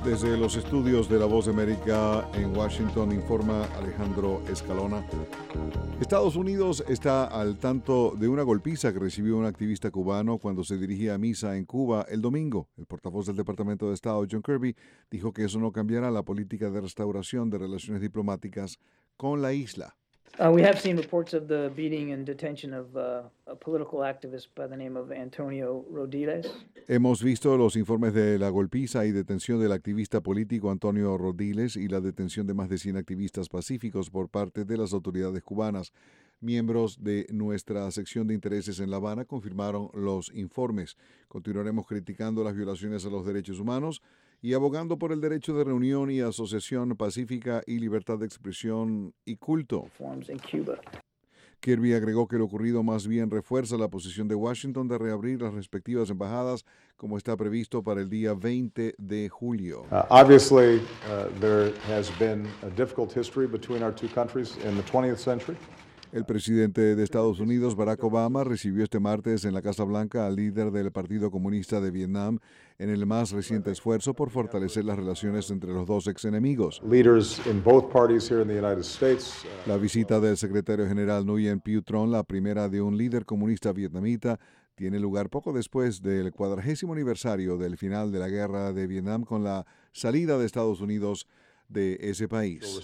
Desde los estudios de La Voz de América en Washington, informa Alejandro Escalona. Estados Unidos está al tanto de una golpiza que recibió un activista cubano cuando se dirigía a misa en Cuba el domingo. El portavoz del Departamento de Estado, John Kirby, dijo que eso no cambiará la política de restauración de relaciones diplomáticas con la isla. We have seen reports of the beating and detention of a political activist by the name of Antonio Rodiles. Hemos visto los informes de la golpiza y detención del activista político Antonio Rodiles y la detención de más de 100 activistas pacíficos por parte de las autoridades cubanas. Miembros de nuestra sección de intereses en La Habana confirmaron los informes. Continuaremos criticando las violaciones a los derechos humanos y abogando por el derecho de reunión y asociación pacífica y libertad de expresión y culto. Kirby agregó que lo ocurrido más bien refuerza la posición de Washington de reabrir las respectivas embajadas como está previsto para el día 20 de julio. Obviously, there has been a difficult history between our two countries in the 20th century. El presidente de Estados Unidos, Barack Obama, recibió este martes en la Casa Blanca al líder del Partido Comunista de Vietnam en el más reciente esfuerzo por fortalecer las relaciones entre los dos ex enemigos. La visita del secretario general Nguyen Phu Trong, la primera de un líder comunista vietnamita, tiene lugar poco después del 40º aniversario del final de la guerra de Vietnam con la salida de Estados Unidos de ese país.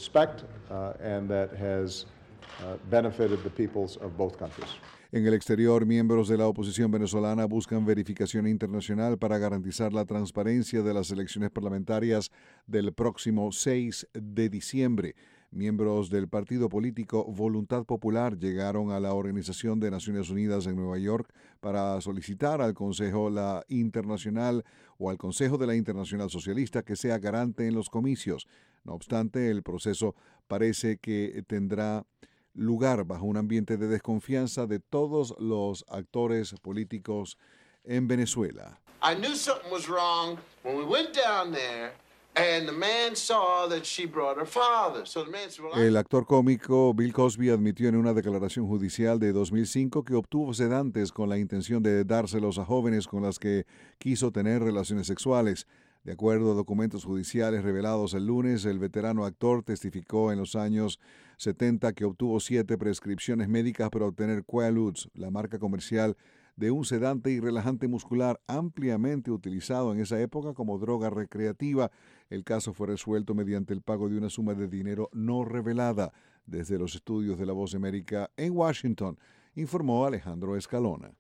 Benefited the peoples of both countries. En el exterior, miembros de la oposición venezolana buscan verificación internacional para garantizar la transparencia de las elecciones parlamentarias del próximo 6 de diciembre. Miembros del partido político Voluntad Popular llegaron a la Organización de Naciones Unidas en Nueva York para solicitar al Consejo la Internacional o al Consejo de la Internacional Socialista que sea garante en los comicios. No obstante, el proceso parece que tendrá lugar bajo un ambiente de desconfianza de todos los actores políticos en Venezuela. I knew something was wrong when we went down there and the man saw that she brought her father. So the man said, well, El actor cómico Bill Cosby admitió en una declaración judicial de 2005 que obtuvo sedantes con la intención de dárselos a jóvenes con las que quiso tener relaciones sexuales. De acuerdo a documentos judiciales revelados el lunes, el veterano actor testificó en los años 70 que obtuvo 7 prescripciones médicas para obtener Quaaludes, la marca comercial de un sedante y relajante muscular ampliamente utilizado en esa época como droga recreativa. El caso fue resuelto mediante el pago de una suma de dinero no revelada. Desde los estudios de La Voz de América en Washington, informó Alejandro Escalona.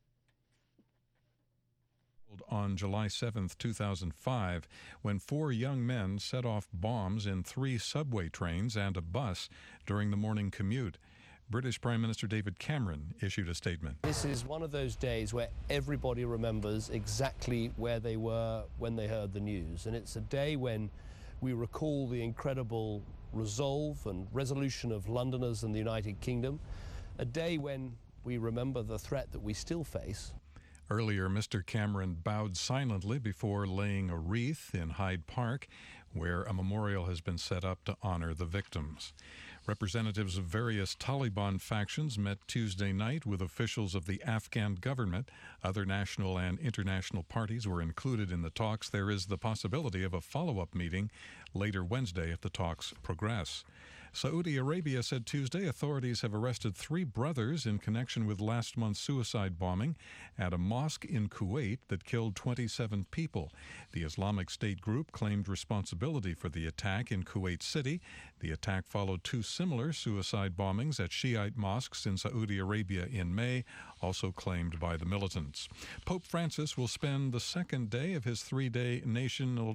On July 7, 2005, when 4 young men set off bombs in 3 subway trains and a bus during the morning commute. British Prime Minister David Cameron issued a statement. This is one of those days where everybody remembers exactly where they were when they heard the news. And it's a day when we recall the incredible resolve and resolution of Londoners and the United Kingdom. A day when we remember the threat that we still face. Earlier, Mr. Cameron bowed silently before laying a wreath in Hyde Park, where a memorial has been set up to honor the victims. Representatives of various Taliban factions met Tuesday night with officials of the Afghan government. Other national and international parties were included in the talks. There is the possibility of a follow-up meeting later Wednesday if the talks progress. Saudi Arabia said Tuesday authorities have arrested 3 brothers in connection with last month's suicide bombing at a mosque in Kuwait that killed 27 people. The Islamic State group claimed responsibility for the attack in Kuwait City. The attack followed 2 similar suicide bombings at Shiite mosques in Saudi Arabia in May, also claimed by the militants. Pope Francis will spend the second day of his 3-day national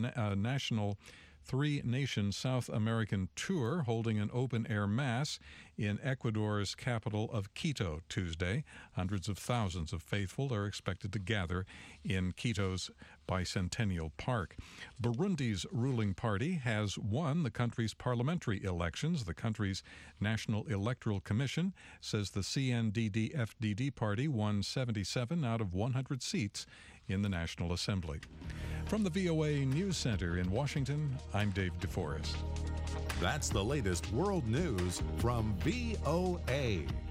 3-nation South American tour, holding an open-air mass in Ecuador's capital of Quito Tuesday. Hundreds of thousands of faithful are expected to gather in Quito's Bicentennial Park. Burundi's ruling party has won the country's parliamentary elections. The country's National Electoral Commission says the CNDD-FDD party won 77 out of 100 seats in the National Assembly. From the VOA News Center in Washington, I'm Dave DeForest. That's the latest world news from VOA.